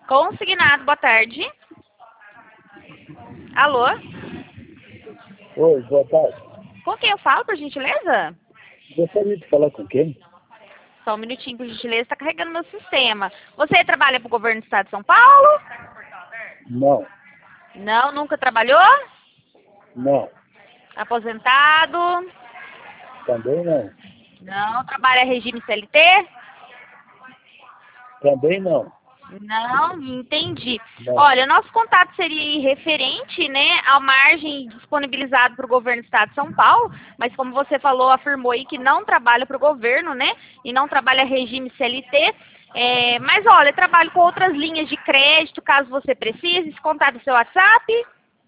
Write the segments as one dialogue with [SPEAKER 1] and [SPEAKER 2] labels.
[SPEAKER 1] Consignado, boa tarde. Alô?
[SPEAKER 2] Oi, boa tarde.
[SPEAKER 1] Com quem eu falo, por gentileza?
[SPEAKER 2] Gostaria de falar com quem?
[SPEAKER 1] Só um minutinho, por gentileza, está carregando meu sistema. Você trabalha para o governo do estado de São Paulo?
[SPEAKER 2] Não,
[SPEAKER 1] Não, nunca trabalhou?
[SPEAKER 2] não,
[SPEAKER 1] Aposentado?
[SPEAKER 2] também não,
[SPEAKER 1] Não, trabalha regime CLT?
[SPEAKER 2] também não,
[SPEAKER 1] Não, entendi.
[SPEAKER 2] não.
[SPEAKER 1] Olha, nosso contato seria referente, né, à margem disponibilizada para o governo do estado de São Paulo, mas como você falou, afirmou aí que não trabalha para o governo, né, e não trabalha regime CLT, mas olha, trabalho com outras linhas de crédito, caso você precise, esse contato do seu WhatsApp.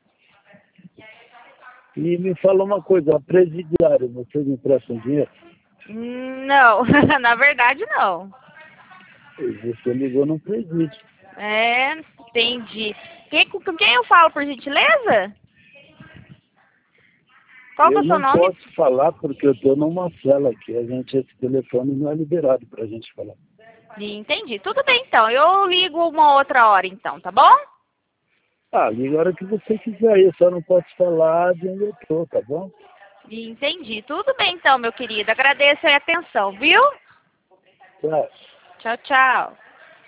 [SPEAKER 2] E me fala uma coisa, a presidiária, vocês me prestam dinheiro?
[SPEAKER 1] Não, na verdade não.
[SPEAKER 2] Você ligou no presídio.
[SPEAKER 1] Entendi. Com quem eu falo, por gentileza? Qual que é
[SPEAKER 2] Eu
[SPEAKER 1] o seu
[SPEAKER 2] não
[SPEAKER 1] nome?
[SPEAKER 2] posso falar porque eu estou numa cela aqui, esse telefone não é liberado para a gente falar.
[SPEAKER 1] Entendi. Tudo bem, então. Eu ligo uma outra hora, então, tá bom?
[SPEAKER 2] Ah, liga a hora que você quiser, eu só não posso falar de onde eu estou, tá bom?
[SPEAKER 1] Entendi. Tudo bem, então, meu querido. Agradeço a atenção, viu?
[SPEAKER 2] Tchau.
[SPEAKER 1] Tchau, tchau.